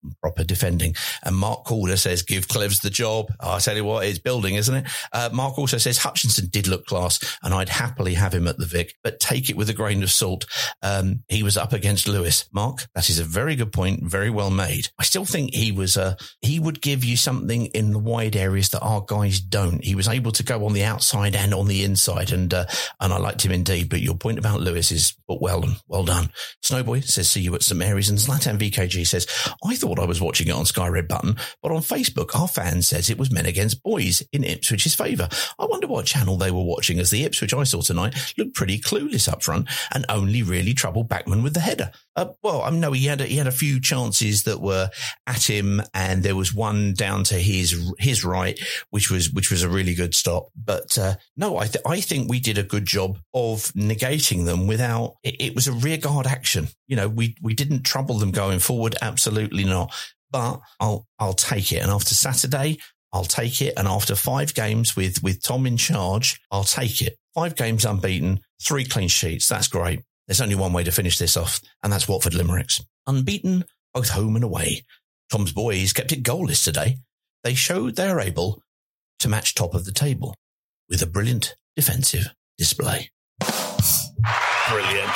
proper defending. And Mark Calder says, give Clevs the job. Oh, I tell you what, it's building, isn't it? Uh, Mark also says, Hutchinson did look class and I'd happily have him at the Vic, but take it with a grain of salt. Um, he was up against Lewis. Mark, that is a very good point. Very well made. I still think he was, uh, he would give you something in the wide areas that our guys don't. He was able to go on the outside and on the inside, and uh, and I liked him indeed. But your point about Lewis is well done, well done. Snowboy says, see you at St Mary's, and Zlatan V K G says, I thought I was watching it on Sky Red Button, but on Facebook our fan says it was men against boys in Ipswich's favour. I wonder what channel they were watching, as the Ipswich I saw tonight looked pretty clueless up front and only really troubled Backman with the header. Uh, well, I know he had a, he had a few chances that were at him, and there was one down to his his right, which was which was a really good stop. But uh, no, I th- I think we did a good job of negating them without. It, it was a rearguard action. You know, we we didn't trouble them going forward. Absolutely not. But I'll I'll take it. And after Saturday, I'll take it. And after five games with with Tom in charge, I'll take it. Five games unbeaten, three clean sheets. That's great. There's only one way to finish this off, and that's Watford Limericks. Unbeaten, both home and away. Tom's boys kept it goalless today. They showed they're able to match top of the table with a brilliant defensive display. Brilliant.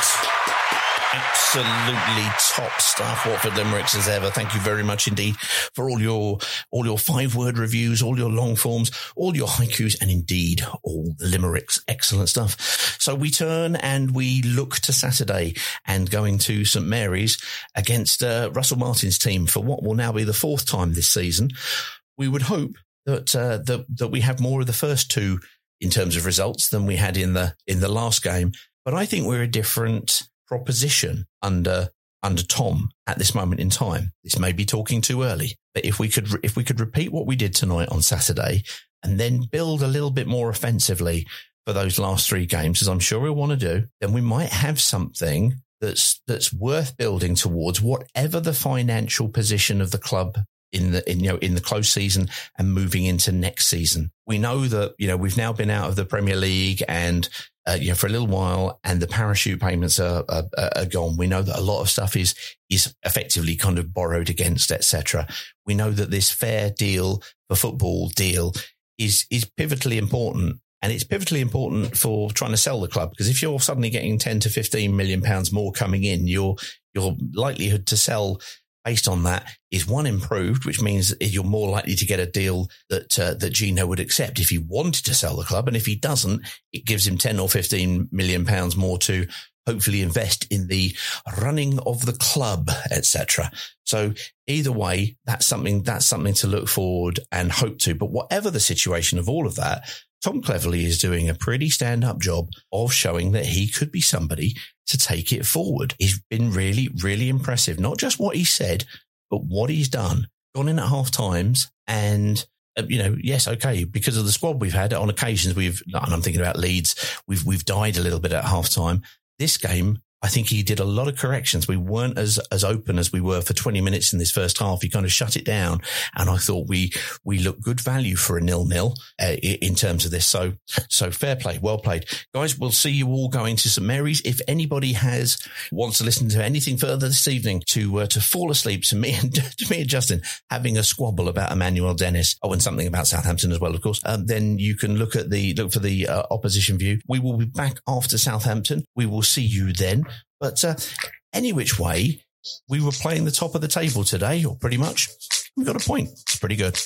Absolutely top stuff, Watford Limericks, as ever. Thank you very much indeed for all your all your five-word reviews, all your long forms, all your haikus, and indeed all the limericks. Excellent stuff. So we turn and we look to Saturday and going to St Mary's against uh, Russell Martin's team for what will now be the fourth time this season. We would hope that uh, that that we have more of the first two in terms of results than we had in the in the last game. But I think we're a different proposition under under Tom at this moment in time. This may be talking too early, but if we could if we could repeat what we did tonight on Saturday and then build a little bit more offensively for those last three games, as I'm sure we'll want to do, then we might have something that's that's worth building towards, whatever the financial position of the club in the in you know in the close season and moving into next season. We know that you know we've now been out of the Premier League and uh, you know for a little while, and the parachute payments are, are are gone. We know that a lot of stuff is is effectively kind of borrowed against, et cetera. We know that this fair deal for football deal is is pivotally important. And it's pivotally important for trying to sell the club, because if you're suddenly getting ten to fifteen million pounds more coming in, your your likelihood to sell based on that is one improved, which means you're more likely to get a deal that uh, that Gino would accept if he wanted to sell the club. And if he doesn't, it gives him ten or fifteen million pounds more to hopefully invest in the running of the club, et cetera. So either way, that's something that's something to look forward and hope to. But whatever the situation of all of that, Tom Cleverley is doing a pretty stand-up job of showing that he could be somebody to take it forward. He's been really, really impressive. Not just what he said, but what he's done. Gone in at half times and, uh, you know, yes, okay, because of the squad we've had, on occasions we've, and I'm thinking about Leeds, we've we've died a little bit at half time. This game, I think he did a lot of corrections. We weren't as, as open as we were for twenty minutes in this first half. He kind of shut it down. And I thought we, we looked good value for a nil-nil uh, in terms of this. So, so fair play. Well played. Guys, we'll see you all going to St Mary's. If anybody has, wants to listen to anything further this evening to, uh, to fall asleep to me and, to me and Justin having a squabble about Emmanuel Dennis, oh, and something about Southampton as well, of course, um, then you can look at the, look for the uh, opposition view. We will be back after Southampton. We will see you then. But uh, any which way, we were playing the top of the table today, or pretty much. We got a point. It's pretty good.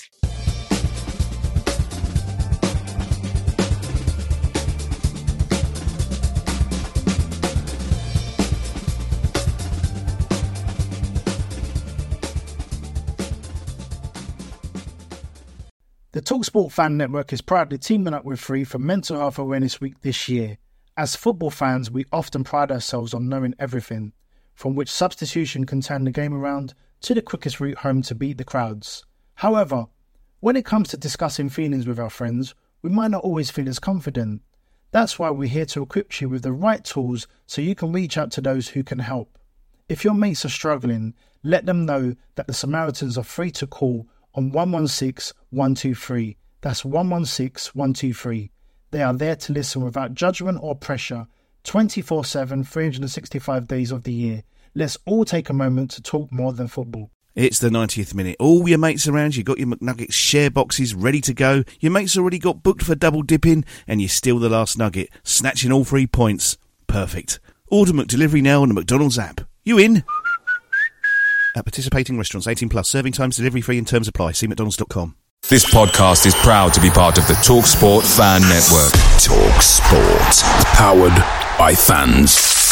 The TalkSport Fan Network is proudly teaming up with Free for Mental Health Awareness Week this year. As football fans, we often pride ourselves on knowing everything, from which substitution can turn the game around to the quickest route home to beat the crowds. However, when it comes to discussing feelings with our friends, we might not always feel as confident. That's why we're here to equip you with the right tools so you can reach out to those who can help. If your mates are struggling, let them know that the Samaritans are free to call on one one six, one two three. That's one one six, one two three. They are there to listen without judgment or pressure, twenty-four seven, three hundred sixty-five days of the year. Let's all take a moment to talk more than football. It's the ninetieth minute. All your mates around, you got your McNuggets share boxes ready to go. Your mates already got booked for double dipping, and you steal the last nugget, snatching all three points. Perfect. Order McDelivery now on the McDonald's app. You in? At participating restaurants, eighteen plus, serving times, delivery free and terms apply. See mcdonalds dot com. This podcast is proud to be part of the TalkSport Fan Network. TalkSport. Powered by fans.